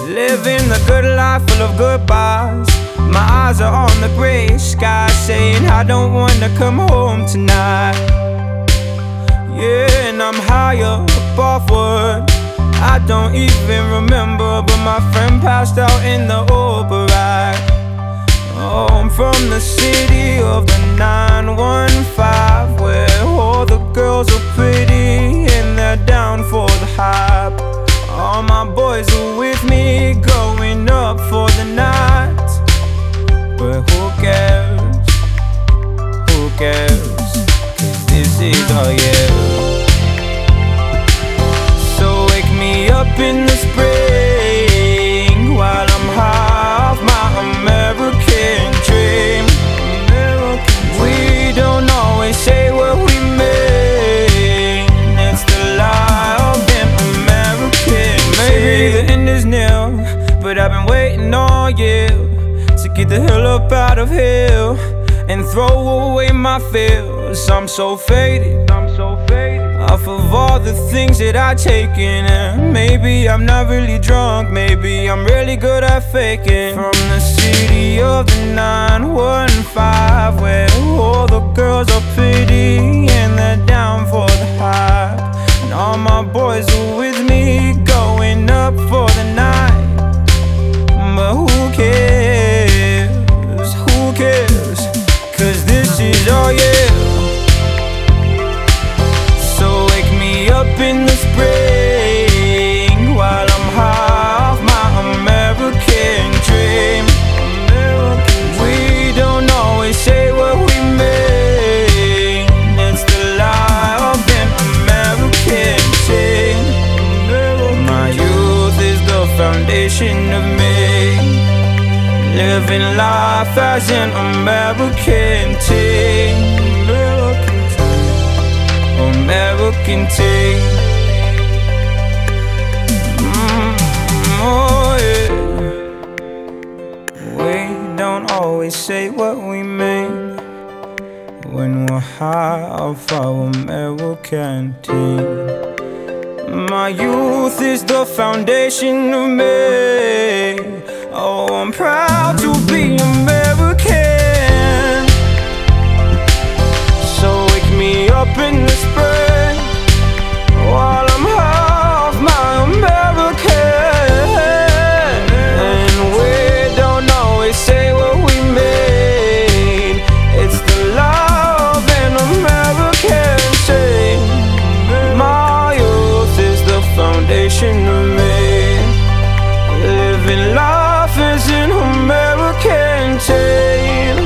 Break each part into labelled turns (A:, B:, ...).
A: Living the good life full of goodbyes. My eyes are on the gray sky, saying I don't wanna come home tonight. Yeah, and I'm higher up offward. I don't even remember, but my friend passed out in the Uber ride. Oh, I'm from the city of the 915, where all the girls are pretty and they're down for the hype. All my boys are with me, going up for the night. But who cares? Who cares? 'Cause this is our year. So wake me up in the spring while I'm high off my American dream. We don't always say what we mean. It's the lie of an American. Maybe the end is near, but I've been waiting all year to get the hell up out of here and throw away my fears. I'm so faded off of all the things that I've taken. And maybe I'm not really drunk, maybe I'm really good at faking. From the city of the 915, where all the girls are pretty and they're down for the hype. And all my boys are with me, going up for the night. But who cares? Who cares? 'Cause this is our year. So wake me up in the spring while I'm high off my American dream. We don't always say what we mean. It's the lie of an American dream. My youth is the foundation of me, living life as an American teen. American teen. Oh yeah. We don't always say what we mean when we're high off our American teen. My youth is the foundation of me. Oh, I'm proud to be American. So wake me up in the spring while I'm half my American. And we don't always say what we mean. It's the love and American dream. My youth is the foundation of me, living life as an American dream.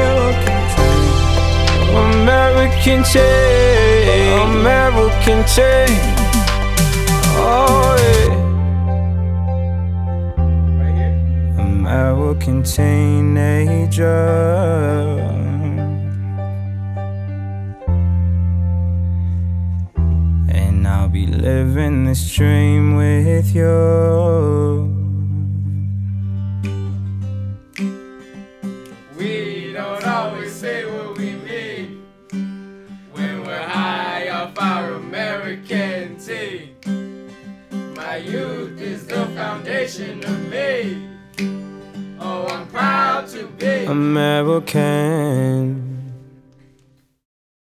A: American teen, American teen. Oh yeah. American teenager. And I'll be living this dream with you.
B: We don't always say what we mean when we're high off our American teen. My youth is the foundation of me. Oh, I'm proud to be
A: American.